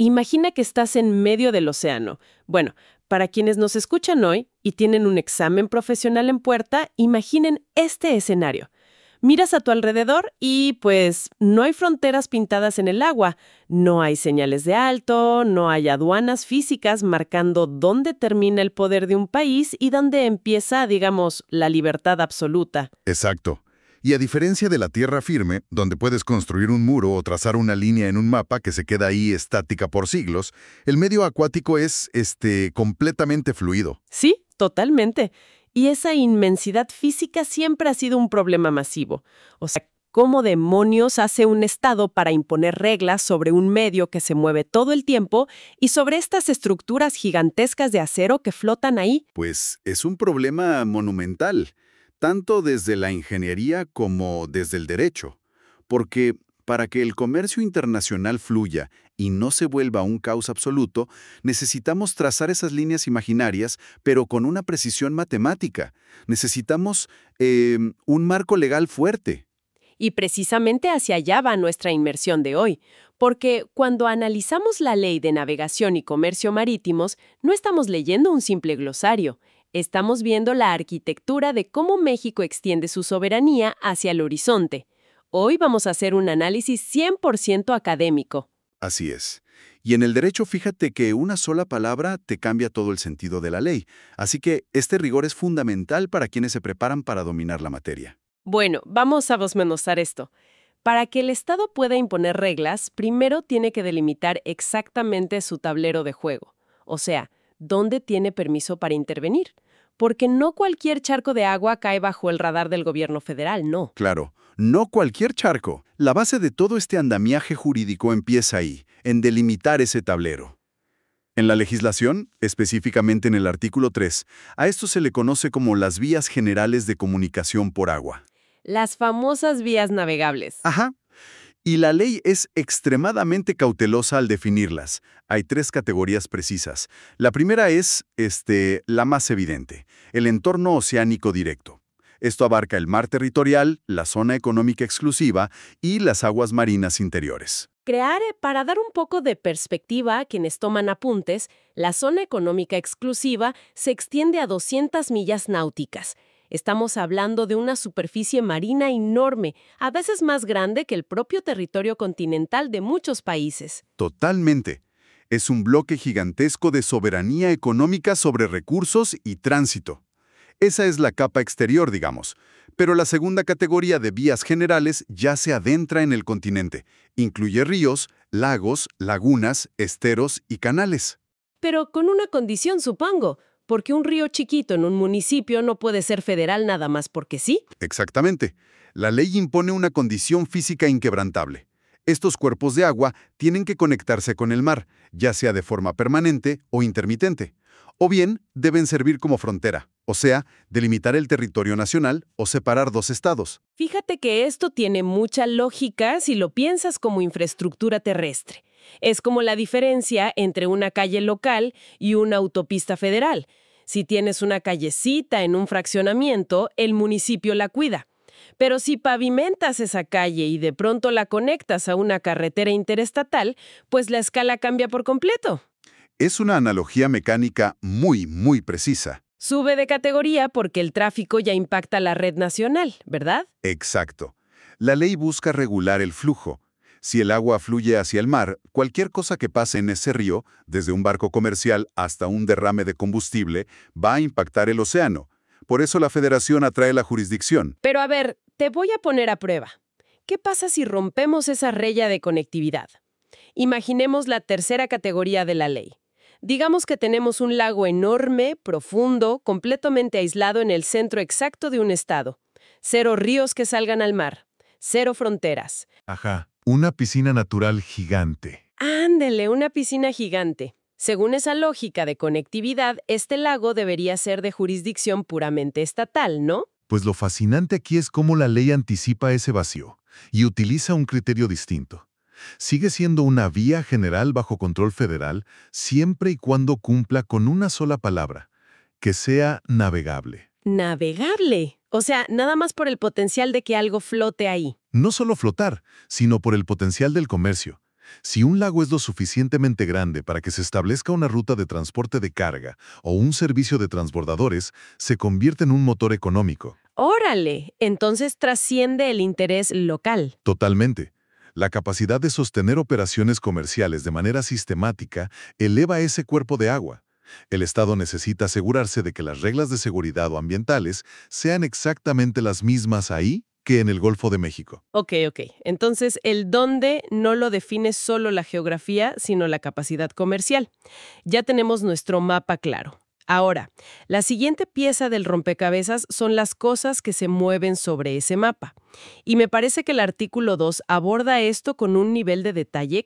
Imagina que estás en medio del océano. Bueno, para quienes nos escuchan hoy y tienen un examen profesional en puerta, imaginen este escenario. Miras a tu alrededor y, pues, no hay fronteras pintadas en el agua, no hay señales de alto, no hay aduanas físicas marcando dónde termina el poder de un país y dónde empieza, digamos, la libertad absoluta. Exacto. Y a diferencia de la tierra firme, donde puedes construir un muro o trazar una línea en un mapa que se queda ahí estática por siglos, el medio acuático es, completamente fluido. Sí, totalmente. Y esa inmensidad física siempre ha sido un problema masivo. O sea, ¿cómo demonios hace un Estado para imponer reglas sobre un medio que se mueve todo el tiempo y sobre estas estructuras gigantescas de acero que flotan ahí? Pues es un problema monumental, tanto desde la ingeniería como desde el derecho. Porque para que el comercio internacional fluya y no se vuelva un caos absoluto, necesitamos trazar esas líneas imaginarias, pero con una precisión matemática. Necesitamos un marco legal fuerte. Y precisamente hacia allá va nuestra inmersión de hoy, porque cuando analizamos la Ley de Navegación y Comercio Marítimos, no estamos leyendo un simple glosario, estamos viendo la arquitectura de cómo México extiende su soberanía hacia el horizonte. Hoy vamos a hacer un análisis 100% académico. Así es. Y en el derecho, fíjate que una sola palabra te cambia todo el sentido de la ley. Así que este rigor es fundamental para quienes se preparan para dominar la materia. Bueno, vamos a desmenuzar esto. Para que el Estado pueda imponer reglas, primero tiene que delimitar exactamente su tablero de juego. O sea, ¿dónde tiene permiso para intervenir? Porque no cualquier charco de agua cae bajo el radar del gobierno federal, no. Claro, no cualquier charco. La base de todo este andamiaje jurídico empieza ahí, en delimitar ese tablero. En la legislación, específicamente en el artículo 3, a esto se le conoce como las vías generales de comunicación por agua. Las famosas vías navegables. Ajá. Y la ley es extremadamente cautelosa al definirlas. Hay 3 categorías precisas. La primera es, la más evidente, el entorno oceánico directo. Esto abarca el mar territorial, la zona económica exclusiva y las aguas marinas interiores. Para dar un poco de perspectiva a quienes toman apuntes, la zona económica exclusiva se extiende a 200 millas náuticas. Estamos hablando de una superficie marina enorme, a veces más grande que el propio territorio continental de muchos países. Totalmente. Es un bloque gigantesco de soberanía económica sobre recursos y tránsito. Esa es la capa exterior, digamos. Pero la segunda categoría de vías generales ya se adentra en el continente. Incluye ríos, lagos, lagunas, esteros y canales. Pero con una condición, supongo, porque un río chiquito en un municipio no puede ser federal nada más porque sí. Exactamente. La ley impone una condición física inquebrantable. Estos cuerpos de agua tienen que conectarse con el mar, ya sea de forma permanente o intermitente. O bien, deben servir como frontera, o sea, delimitar el territorio nacional o separar 2 estados. Fíjate que esto tiene mucha lógica si lo piensas como infraestructura terrestre. Es como la diferencia entre una calle local y una autopista federal. Si tienes una callecita en un fraccionamiento, el municipio la cuida. Pero si pavimentas esa calle y de pronto la conectas a una carretera interestatal, pues la escala cambia por completo. Es una analogía mecánica muy, muy precisa. Sube de categoría porque el tráfico ya impacta la red nacional, ¿verdad? Exacto. La ley busca regular el flujo. Si el agua fluye hacia el mar, cualquier cosa que pase en ese río, desde un barco comercial hasta un derrame de combustible, va a impactar el océano. Por eso la Federación atrae la jurisdicción. Pero a ver, te voy a poner a prueba. ¿Qué pasa si rompemos esa rella de conectividad? Imaginemos la tercera categoría de la ley. Digamos que tenemos un lago enorme, profundo, completamente aislado en el centro exacto de un estado. 0 ríos que salgan al mar. 0 fronteras. Ajá, una piscina natural gigante. Ándele, una piscina gigante. Según esa lógica de conectividad, este lago debería ser de jurisdicción puramente estatal, ¿no? Pues lo fascinante aquí es cómo la ley anticipa ese vacío y utiliza un criterio distinto. Sigue siendo una vía general bajo control federal siempre y cuando cumpla con una sola palabra, que sea navegable. Navegable. O sea, nada más por el potencial de que algo flote ahí. No solo flotar, sino por el potencial del comercio. Si un lago es lo suficientemente grande para que se establezca una ruta de transporte de carga o un servicio de transbordadores, se convierte en un motor económico. Órale, entonces trasciende el interés local. Totalmente. La capacidad de sostener operaciones comerciales de manera sistemática eleva ese cuerpo de agua. El Estado necesita asegurarse de que las reglas de seguridad o ambientales sean exactamente las mismas ahí que en el Golfo de México. Ok. Entonces, el dónde no lo define solo la geografía, sino la capacidad comercial. Ya tenemos nuestro mapa claro. Ahora, la siguiente pieza del rompecabezas son las cosas que se mueven sobre ese mapa. Y me parece que el artículo 2 aborda esto con un nivel de detalle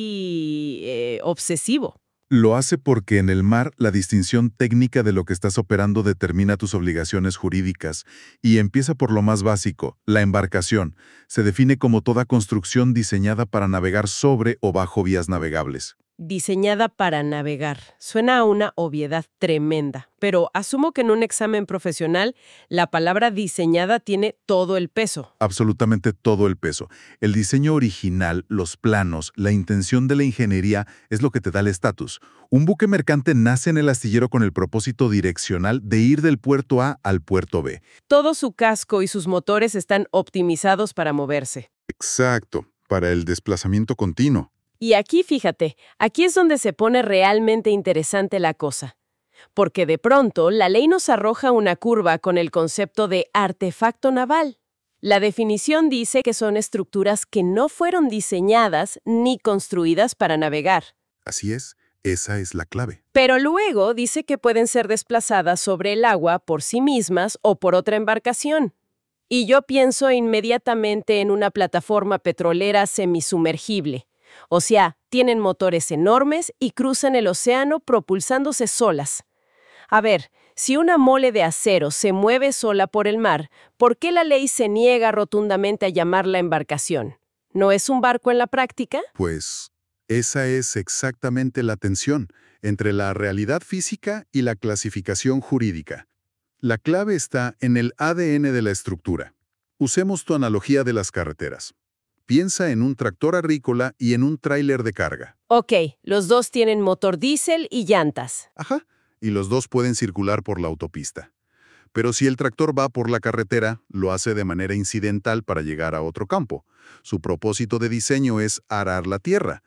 casi obsesivo. Lo hace porque en el mar la distinción técnica de lo que estás operando determina tus obligaciones jurídicas y empieza por lo más básico, la embarcación. Se define como toda construcción diseñada para navegar sobre o bajo vías navegables. Diseñada para navegar. Suena a una obviedad tremenda, pero asumo que en un examen profesional la palabra diseñada tiene todo el peso. Absolutamente todo el peso. El diseño original, los planos, la intención de la ingeniería es lo que te da el estatus. Un buque mercante nace en el astillero con el propósito direccional de ir del puerto A al puerto B. Todo su casco y sus motores están optimizados para moverse. Exacto, para el desplazamiento continuo. Y aquí, fíjate, aquí es donde se pone realmente interesante la cosa. Porque de pronto la ley nos arroja una curva con el concepto de artefacto naval. La definición dice que son estructuras que no fueron diseñadas ni construidas para navegar. Así es, esa es la clave. Pero luego dice que pueden ser desplazadas sobre el agua por sí mismas o por otra embarcación. Y yo pienso inmediatamente en una plataforma petrolera semisumergible. O sea, tienen motores enormes y cruzan el océano propulsándose solas. A ver, si una mole de acero se mueve sola por el mar, ¿por qué la ley se niega rotundamente a llamarla embarcación? ¿No es un barco en la práctica? Pues esa es exactamente la tensión entre la realidad física y la clasificación jurídica. La clave está en el ADN de la estructura. Usemos tu analogía de las carreteras. Piensa en un tractor agrícola y en un tráiler de carga. Ok, los dos tienen motor diésel y llantas. Ajá, y los dos pueden circular por la autopista. Pero si el tractor va por la carretera, lo hace de manera incidental para llegar a otro campo. Su propósito de diseño es arar la tierra,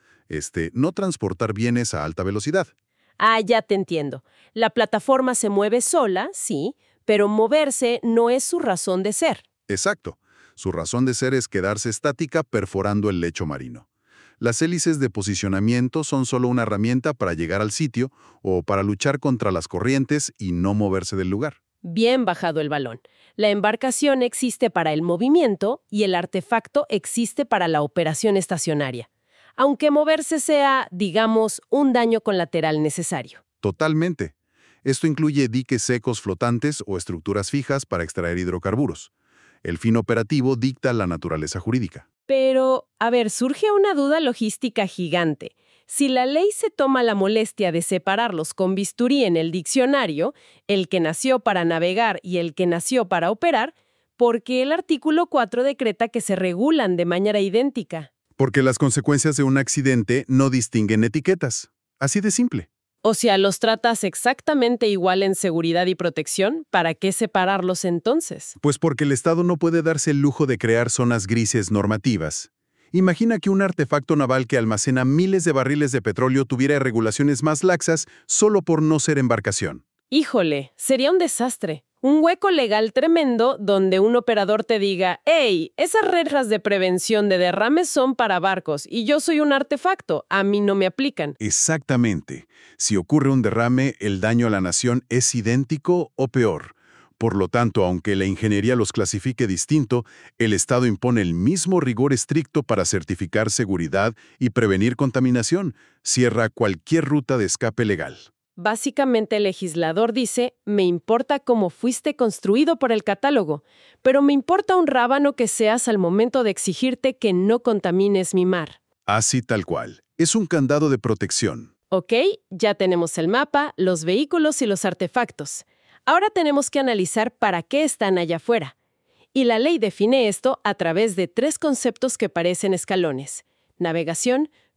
no transportar bienes a alta velocidad. Ah, ya te entiendo. La plataforma se mueve sola, sí, pero moverse no es su razón de ser. Exacto. Su razón de ser es quedarse estática perforando el lecho marino. Las hélices de posicionamiento son solo una herramienta para llegar al sitio o para luchar contra las corrientes y no moverse del lugar. Bien bajado el balón. La embarcación existe para el movimiento y el artefacto existe para la operación estacionaria. Aunque moverse sea, digamos, un daño colateral necesario. Totalmente. Esto incluye diques secos flotantes o estructuras fijas para extraer hidrocarburos. El fin operativo dicta la naturaleza jurídica. Pero, a ver, surge una duda logística gigante. Si la ley se toma la molestia de separarlos con bisturí en el diccionario, el que nació para navegar y el que nació para operar, ¿por qué el artículo 4 decreta que se regulan de manera idéntica? Porque las consecuencias de un accidente no distinguen etiquetas. Así de simple. O sea, ¿los tratas exactamente igual en seguridad y protección? ¿Para qué separarlos entonces? Pues porque el Estado no puede darse el lujo de crear zonas grises normativas. Imagina que un artefacto naval que almacena miles de barriles de petróleo tuviera regulaciones más laxas solo por no ser embarcación. Híjole, sería un desastre. Un hueco legal tremendo donde un operador te diga, «Hey, esas reglas de prevención de derrames son para barcos y yo soy un artefacto, a mí no me aplican». Exactamente. Si ocurre un derrame, el daño a la nación es idéntico o peor. Por lo tanto, aunque la ingeniería los clasifique distinto, el Estado impone el mismo rigor estricto para certificar seguridad y prevenir contaminación. Cierra cualquier ruta de escape legal. Básicamente el legislador dice, me importa cómo fuiste construido por el catálogo, pero me importa un rábano que seas al momento de exigirte que no contamines mi mar. Así tal cual. Es un candado de protección. Ok, ya tenemos el mapa, los vehículos y los artefactos. Ahora tenemos que analizar para qué están allá afuera. Y la ley define esto a través de 3 conceptos que parecen escalones: navegación,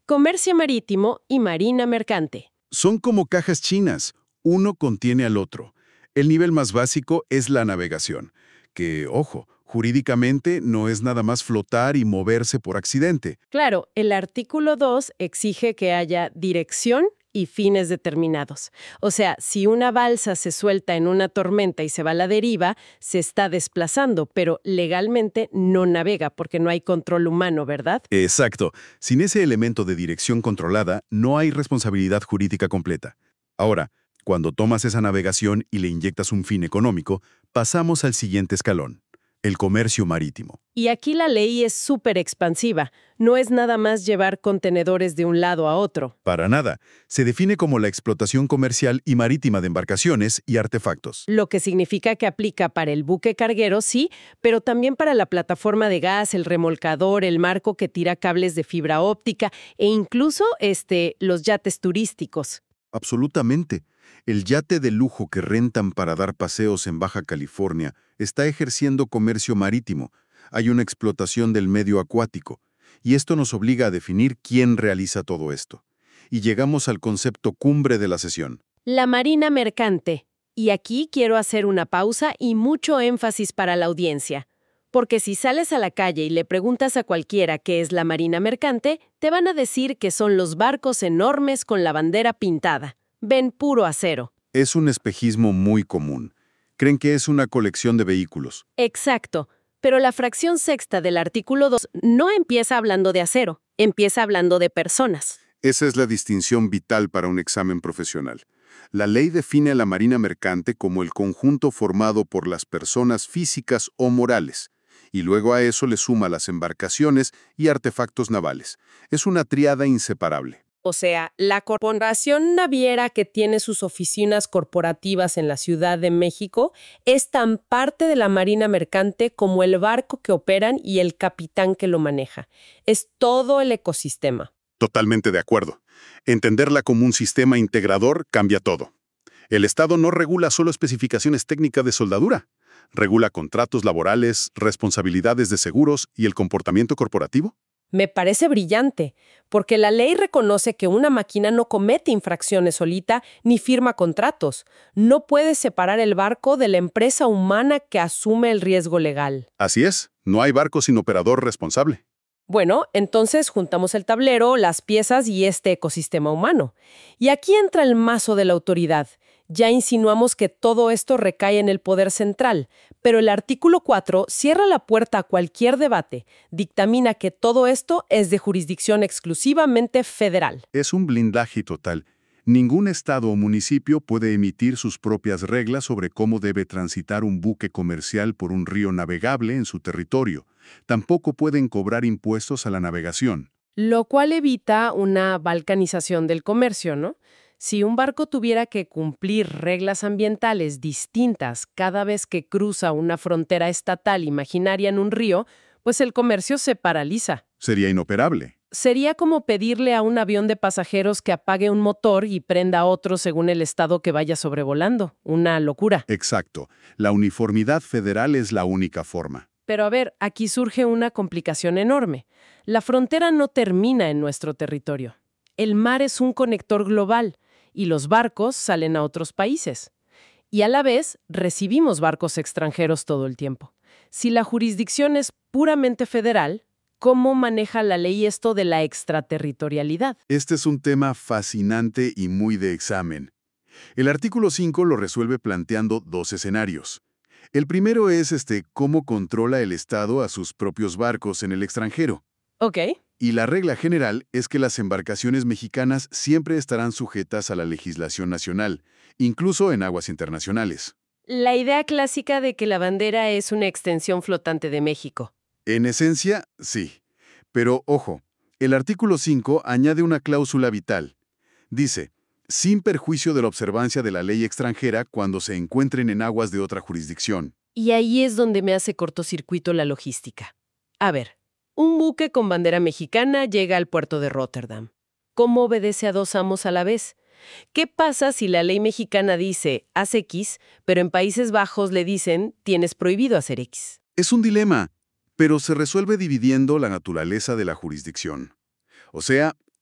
Comercio marítimo y marina mercante. Son como cajas chinas, uno contiene al otro. El nivel más básico es la navegación, que, ojo, jurídicamente no es nada más flotar y moverse por accidente. Claro, el artículo 2 exige que haya dirección y fines determinados. O sea, si una balsa se suelta en una tormenta y se va a la deriva, se está desplazando, pero legalmente no navega porque no hay control humano, ¿verdad? Exacto. Sin ese elemento de dirección controlada, no hay responsabilidad jurídica completa. Ahora, cuando tomas esa navegación y le inyectas un fin económico, pasamos al siguiente escalón, el comercio marítimo. Y aquí la ley es súper expansiva. No es nada más llevar contenedores de un lado a otro. Para nada. Se define como la explotación comercial y marítima de embarcaciones y artefactos. Lo que significa que aplica para el buque carguero, sí, pero también para la plataforma de gas, el remolcador, el marco que tira cables de fibra óptica e incluso los yates turísticos. Absolutamente. El yate de lujo que rentan para dar paseos en Baja California está ejerciendo comercio marítimo. Hay una explotación del medio acuático. Y esto nos obliga a definir quién realiza todo esto. Y llegamos al concepto cumbre de la sesión. La marina mercante. Y aquí quiero hacer una pausa y mucho énfasis para la audiencia. Porque si sales a la calle y le preguntas a cualquiera qué es la marina mercante, te van a decir que son los barcos enormes con la bandera pintada. Ven puro acero. Es un espejismo muy común. Creen que es una colección de vehículos. Exacto. Pero la fracción sexta del artículo 2 no empieza hablando de acero, empieza hablando de personas. Esa es la distinción vital para un examen profesional. La ley define a la marina mercante como el conjunto formado por las personas físicas o morales, y luego a eso le suma las embarcaciones y artefactos navales. Es una tríada inseparable. O sea, la corporación naviera que tiene sus oficinas corporativas en la Ciudad de México es tan parte de la marina mercante como el barco que operan y el capitán que lo maneja. Es todo el ecosistema. Totalmente de acuerdo. Entenderla como un sistema integrador cambia todo. El Estado no regula solo especificaciones técnicas de soldadura. Regula contratos laborales, responsabilidades de seguros y el comportamiento corporativo. Me parece brillante, porque la ley reconoce que una máquina no comete infracciones solita ni firma contratos. No puede separar el barco de la empresa humana que asume el riesgo legal. Así es, no hay barco sin operador responsable. Bueno, entonces juntamos el tablero, las piezas y este ecosistema humano. Y aquí entra el mazo de la autoridad. Ya insinuamos que todo esto recae en el poder central, pero el artículo 4 cierra la puerta a cualquier debate. Dictamina que todo esto es de jurisdicción exclusivamente federal. Es un blindaje total. Ningún estado o municipio puede emitir sus propias reglas sobre cómo debe transitar un buque comercial por un río navegable en su territorio. Tampoco pueden cobrar impuestos a la navegación. Lo cual evita una balcanización del comercio, ¿no? Si un barco tuviera que cumplir reglas ambientales distintas cada vez que cruza una frontera estatal imaginaria en un río, pues el comercio se paraliza. Sería inoperable. Sería como pedirle a un avión de pasajeros que apague un motor y prenda otro según el estado que vaya sobrevolando. Una locura. Exacto. La uniformidad federal es la única forma. Pero a ver, aquí surge una complicación enorme. La frontera no termina en nuestro territorio. El mar es un conector global y los barcos salen a otros países. Y a la vez recibimos barcos extranjeros todo el tiempo. Si la jurisdicción es puramente federal, ¿cómo maneja la ley esto de la extraterritorialidad? Este es un tema fascinante y muy de examen. El artículo 5 lo resuelve planteando dos escenarios. El primero es cómo controla el Estado a sus propios barcos en el extranjero. Ok. Y la regla general es que las embarcaciones mexicanas siempre estarán sujetas a la legislación nacional, incluso en aguas internacionales. La idea clásica de que la bandera es una extensión flotante de México. En esencia, sí. Pero, ojo, el artículo 5 añade una cláusula vital. Dice, sin perjuicio de la observancia de la ley extranjera cuando se encuentren en aguas de otra jurisdicción. Y ahí es donde me hace cortocircuito la logística. A ver, un buque con bandera mexicana llega al puerto de Róterdam. ¿Cómo obedece a dos amos a la vez? ¿Qué pasa si la ley mexicana dice, haz X, pero en Países Bajos le dicen, tienes prohibido hacer X? Es un dilema, pero se resuelve dividiendo la naturaleza de la jurisdicción. O sea,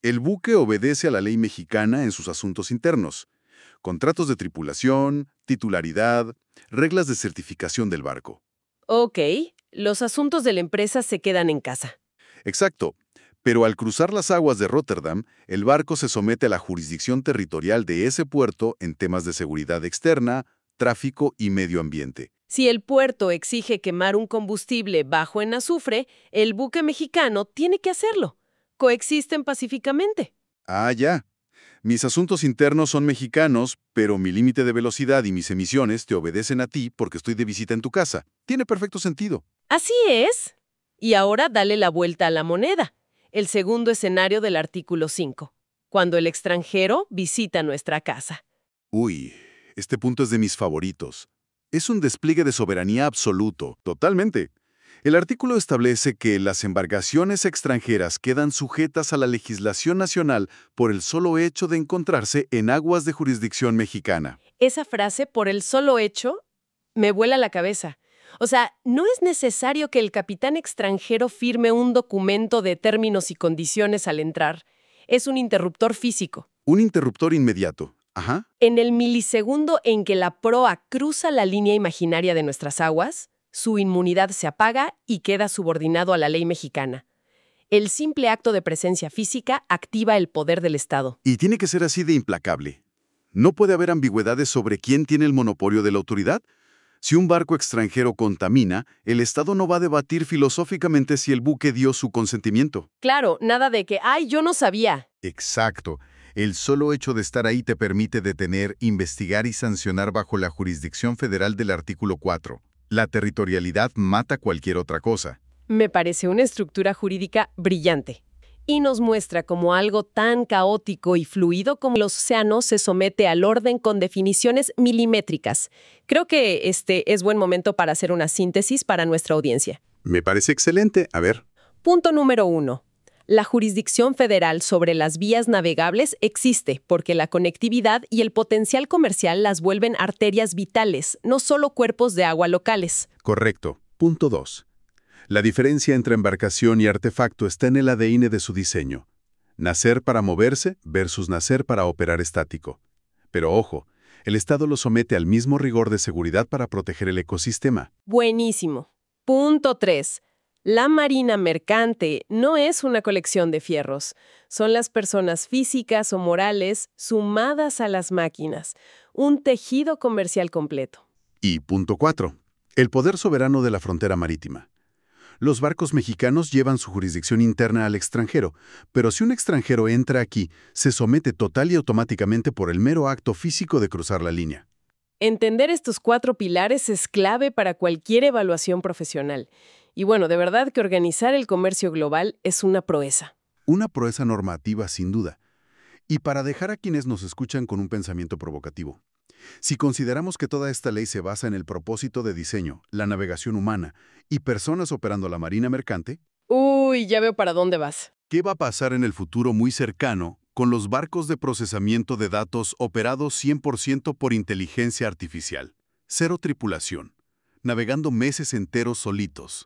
El buque obedece a la ley mexicana en sus asuntos internos. Contratos de tripulación, titularidad, reglas de certificación del barco. Ok, los asuntos de la empresa se quedan en casa. Exacto. Pero al cruzar las aguas de Róterdam, el barco se somete a la jurisdicción territorial de ese puerto en temas de seguridad externa, tráfico y medio ambiente. Si el puerto exige quemar un combustible bajo en azufre, el buque mexicano tiene que hacerlo. Coexisten pacíficamente. Ah, ya. Mis asuntos internos son mexicanos, pero mi límite de velocidad y mis emisiones te obedecen a ti porque estoy de visita en tu casa. Tiene perfecto sentido. Así es. Y ahora dale la vuelta a la moneda. El segundo escenario del artículo 5. Cuando el extranjero visita nuestra casa. Uy, este punto es de mis favoritos. Es un despliegue de soberanía absoluto, totalmente. El artículo establece que las embarcaciones extranjeras quedan sujetas a la legislación nacional por el solo hecho de encontrarse en aguas de jurisdicción mexicana. Esa frase, por el solo hecho, me vuela la cabeza. O sea, no es necesario que el capitán extranjero firme un documento de términos y condiciones al entrar. Es un interruptor físico. Un interruptor inmediato. Ajá. En el milisegundo en que la proa cruza la línea imaginaria de nuestras aguas, su inmunidad se apaga y queda subordinado a la ley mexicana. El simple acto de presencia física activa el poder del Estado. Y tiene que ser así de implacable. ¿No puede haber ambigüedades sobre quién tiene el monopolio de la autoridad? Si un barco extranjero contamina, el Estado no va a debatir filosóficamente si el buque dio su consentimiento. Claro, nada de que, ¡ay, yo no sabía! Exacto. El solo hecho de estar ahí te permite detener, investigar y sancionar bajo la jurisdicción federal del artículo 4. La territorialidad mata cualquier otra cosa. Me parece una estructura jurídica brillante. Y nos muestra cómo algo tan caótico y fluido como el océano se somete al orden con definiciones milimétricas. Creo que este es buen momento para hacer una síntesis para nuestra audiencia. Me parece excelente. A ver. Punto número 1. La jurisdicción federal sobre las vías navegables existe porque la conectividad y el potencial comercial las vuelven arterias vitales, no solo cuerpos de agua locales. Correcto. Punto 2. La diferencia entre embarcación y artefacto está en el ADN de su diseño. Nacer para moverse versus nacer para operar estático. Pero ojo, el Estado lo somete al mismo rigor de seguridad para proteger el ecosistema. Buenísimo. Punto 3. La marina mercante no es una colección de fierros. Son las personas físicas o morales sumadas a las máquinas. Un tejido comercial completo. Y punto 4. El poder soberano de la frontera marítima. Los barcos mexicanos llevan su jurisdicción interna al extranjero, pero si un extranjero entra aquí, se somete total y automáticamente por el mero acto físico de cruzar la línea. Entender estos 4 pilares es clave para cualquier evaluación profesional. Y bueno, de verdad que organizar el comercio global es una proeza. Una proeza normativa, sin duda. Y para dejar a quienes nos escuchan con un pensamiento provocativo. Si consideramos que toda esta ley se basa en el propósito de diseño, la navegación humana y personas operando la marina mercante, Uy, ya veo para dónde vas. ¿qué va a pasar en el futuro muy cercano con los barcos de procesamiento de datos operados 100% por inteligencia artificial? Cero tripulación, navegando meses enteros solitos.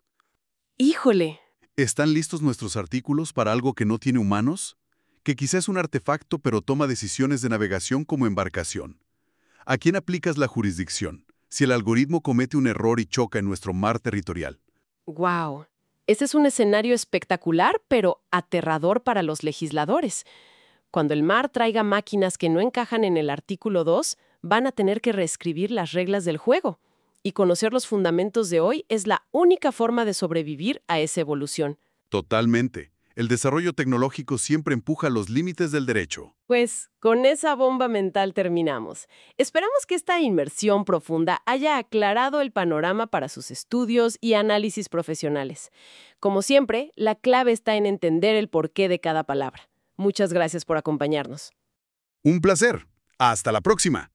Híjole. ¿Están listos nuestros artículos para algo que no tiene humanos? Que quizás es un artefacto pero toma decisiones de navegación como embarcación. ¿A quién aplicas la jurisdicción si el algoritmo comete un error y choca en nuestro mar territorial? Wow. Este es un escenario espectacular, pero aterrador para los legisladores. Cuando el mar traiga máquinas que no encajan en el artículo 2, van a tener que reescribir las reglas del juego. Y conocer los fundamentos de hoy es la única forma de sobrevivir a esa evolución. Totalmente. El desarrollo tecnológico siempre empuja los límites del derecho. Pues con esa bomba mental terminamos. Esperamos que esta inmersión profunda haya aclarado el panorama para sus estudios y análisis profesionales. Como siempre, la clave está en entender el porqué de cada palabra. Muchas gracias por acompañarnos. Un placer. Hasta la próxima.